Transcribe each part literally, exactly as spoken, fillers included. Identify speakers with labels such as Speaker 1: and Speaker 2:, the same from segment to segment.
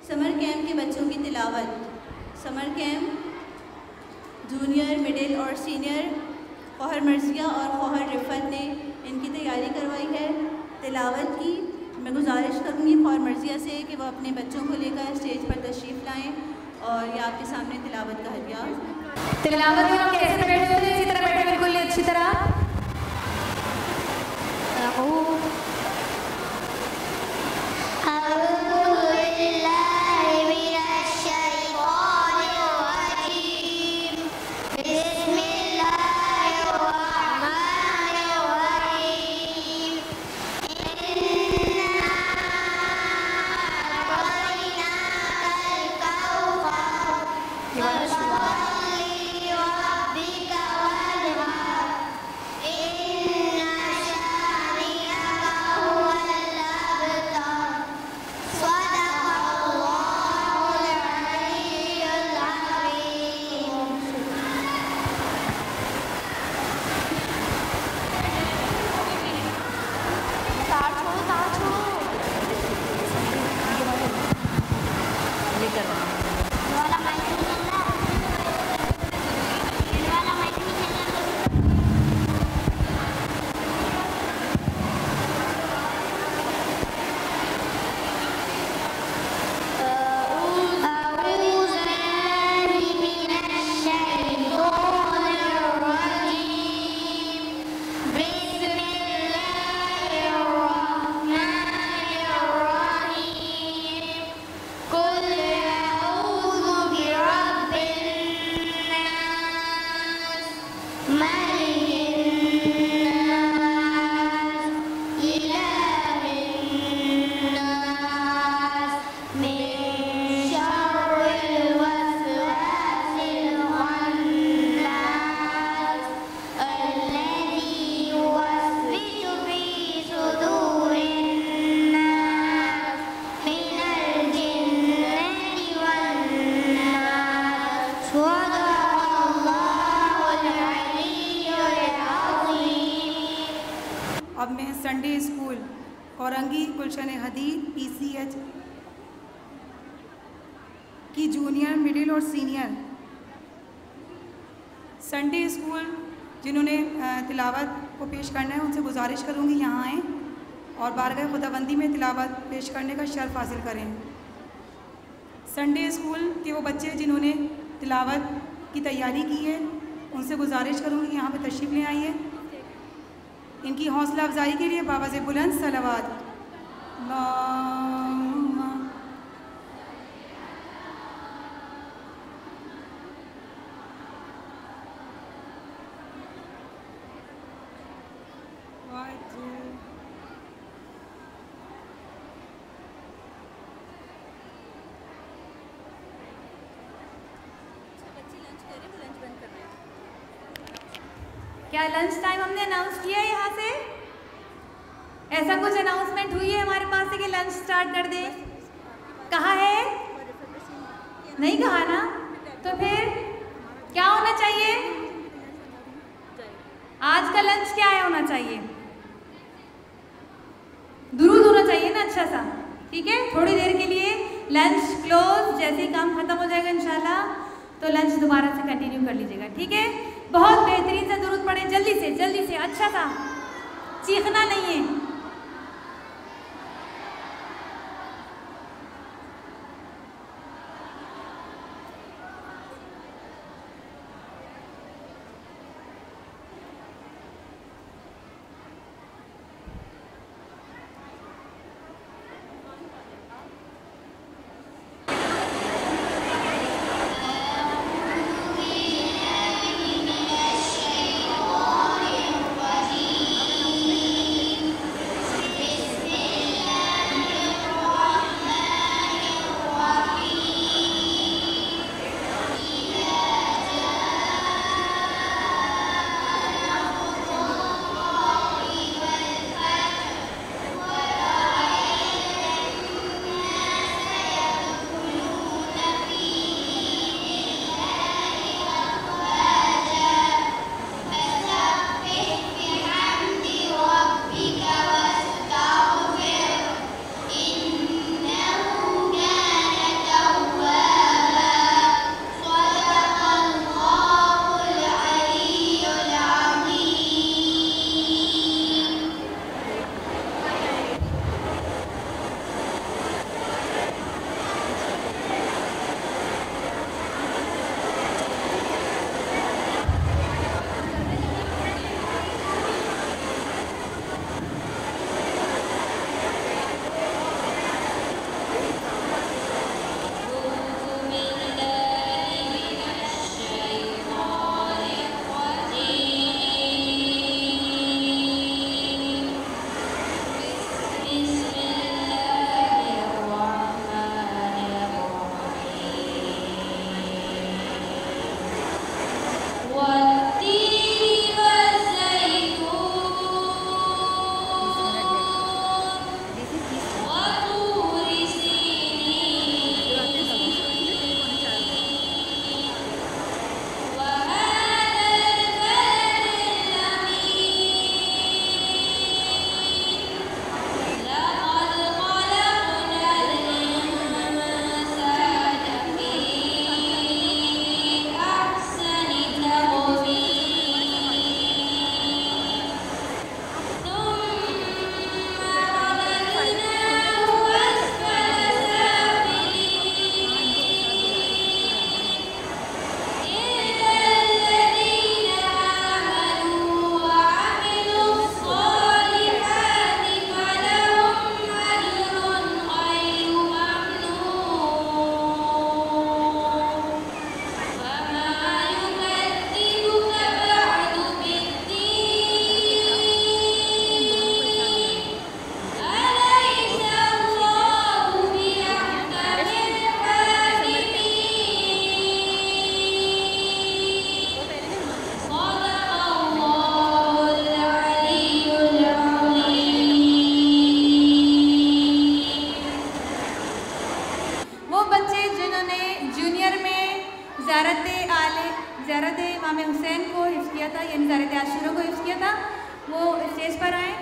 Speaker 1: Summer camp के बच्चों की तिलावत। समर कैंप जूनियर, मिडिल और सीनियर फ़ौहर मर्जिया और फ़ौहर रिफ़त ने इनकी तैयारी करवाई है तिलावत की। मैं गुजारिश करूँगी फ़ौहर मर्जिया से कि वह अपने बच्चों को लेकर स्टेज पर तशरीफ़ लाएँ और ये आपके सामने तिलावत का हदिया।
Speaker 2: तिलावत में हम कैसे बैठे होते हैं, इसी तरह बैठे बिल्कुल अच्छी तरह।
Speaker 3: अब मैं Sunday school Orangi Gulshan Hadeed P C H की जूनियर, मिडिल और सीनियर संडे स्कूल जिन्होंने तिलावत को पेश करना है उनसे गुजारिश करूँगी यहाँ आएँ और बारगाह खुदाबंदी में तिलावत पेश करने का शर्फ हासिल करें। संडे स्कूल के वो बच्चे जिन्होंने तिलावत की तैयारी की है उनसे गुजारिश करूँगी यहाँ पे तशरीफ़ ले आइए। इनकी हौसला अफजाई के लिए बाबा से बुलंद सलावत।
Speaker 2: क्या लंच टाइम हमने अनाउंस किया है यहाँ से? ऐसा कुछ अनाउंसमेंट हुई है हमारे पास से कि लंच स्टार्ट कर दें? कहाँ है? नहीं कहा ना? तो फिर क्या होना चाहिए? आज का लंच क्या है होना चाहिए? दुरूद होना चाहिए ना अच्छा सा, ठीक है? थोड़ी देर के लिए लंच क्लोज, जैसे ही काम खत्म हो जाएगा इंशाल्लाह तो लंच दोबारा से कंटिन्यू कर लीजिएगा, ठीक है? बहुत बेहतरीन से दुरूद पढ़े, जल्दी से जल्दी से, अच्छा सा, चीखना नहीं है। इमाम हुसैन को हिफ्ज़ किया था, यानी ज़ारत आशूरा को हिफ्ज़ किया था, वो स्टेज पर आए।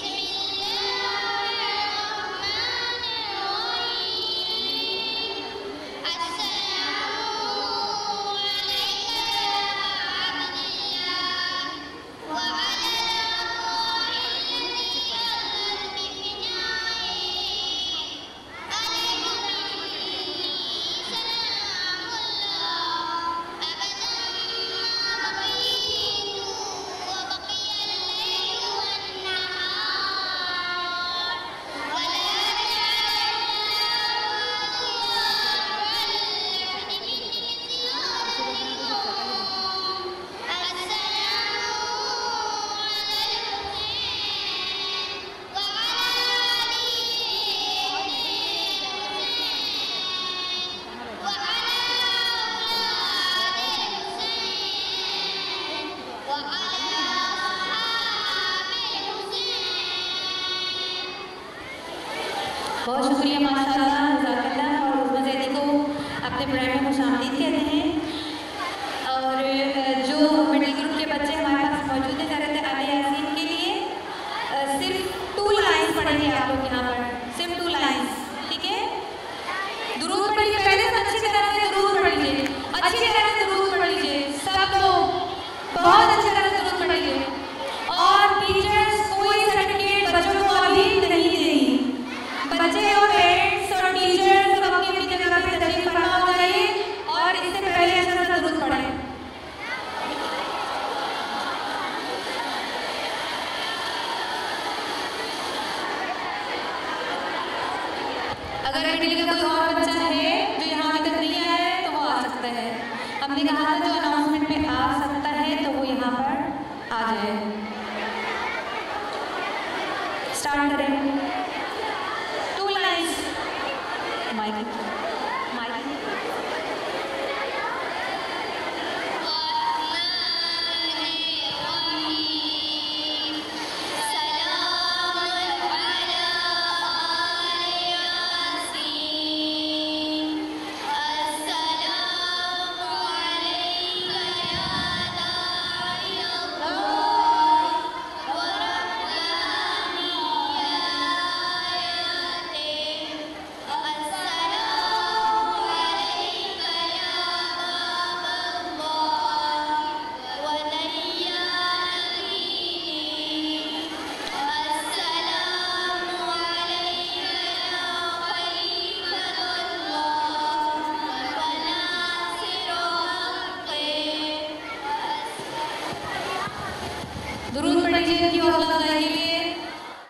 Speaker 2: बहुत शुक्रिया माशाअल्लाह, जज़ाकल्लाह। और उस्मा ज़ैदी को अपने प्रोग्राम में खुशामदीद कहते हैं। और जो मिडिल ग्रुप के बच्चे हमारे पास मौजूद हैं ज़ारत आले यासीन के लिए सिर्फ टू लाइन्स पढ़ेंगे आप लोग यहाँ पर, सिर्फ टू लाइन्स, ठीक है? दुरूद पढ़िए, पहले से अच्छी तरह से दुरूद पढ़ लीजिए, अच्छी तरह से दुरूद पढ़ लीजिए सब लोग, बहुत अच्छी तरह से दुरूद पढ़ लीजिए। और टीचर्स कोई सर्टिफिकेट बच्चों को अभी नहीं देंगी। बच्चे और पेरेंट्स और टीचर्स सब अपनी अपनी जगह पे तशरीफ फरमा हो जाइए और इससे पहले अच्छा सा दुरूद पढ़ें। अगर मिडिल का कोई और बच्चा है जो यहाँ अभी तक नहीं आया है तो वो आ सकता है। हमने कहा था जो अनाउंसमेंट में आ सकता है तो वो यहाँ पर आ जाए। स्टार्ट करें। माइक माइक दुरूद पढ़ लीजिए कि हौसला अफजाई के लिए।